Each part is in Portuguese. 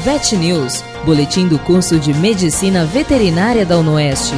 Vet News, boletim do curso de Medicina Veterinária da UnoOeste.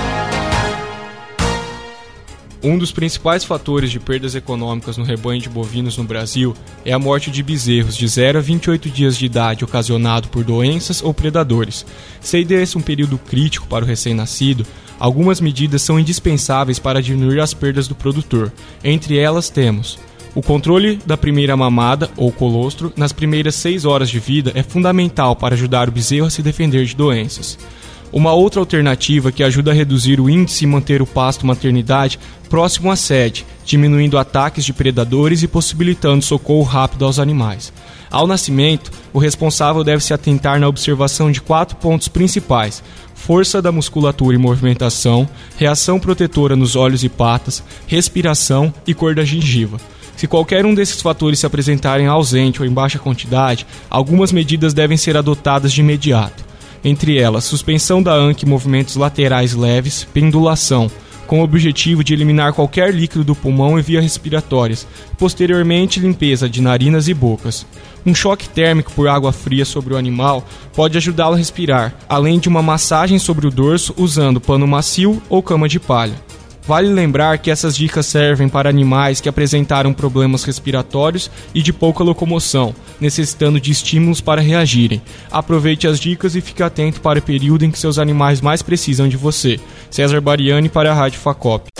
Um dos principais fatores de perdas econômicas no rebanho de bovinos no Brasil é a morte de bezerros de 0 a 28 dias de idade ocasionado por doenças ou predadores. Sendo esse um período crítico para o recém-nascido, algumas medidas são indispensáveis para diminuir as perdas do produtor. Entre elas temos: o controle da primeira mamada ou colostro nas primeiras 6 horas de vida é fundamental para ajudar o bezerro a se defender de doenças. Uma outra alternativa que ajuda a reduzir o índice e manter o pasto maternidade próximo à sede, diminuindo ataques de predadores e possibilitando socorro rápido aos animais. Ao nascimento, o responsável deve se atentar na observação de 4 pontos principais: força da musculatura e movimentação, reação protetora nos olhos e patas, respiração e cor da gengiva. Se qualquer um desses fatores se apresentarem ausente ou em baixa quantidade, algumas medidas devem ser adotadas de imediato. Entre elas, suspensão da anca e movimentos laterais leves, pendulação, com o objetivo de eliminar qualquer líquido do pulmão e vias respiratórias, posteriormente limpeza de narinas e bocas. Um choque térmico por água fria sobre o animal pode ajudá-lo a respirar, além de uma massagem sobre o dorso usando pano macio ou cama de palha. Vale lembrar que essas dicas servem para animais que apresentaram problemas respiratórios e de pouca locomoção, necessitando de estímulos para reagirem. Aproveite as dicas e fique atento para o período em que seus animais mais precisam de você. César Bariani para a Rádio Facop.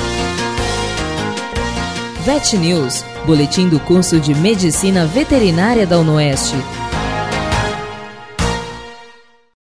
Vet News, boletim do curso de Medicina Veterinária da UnoOeste.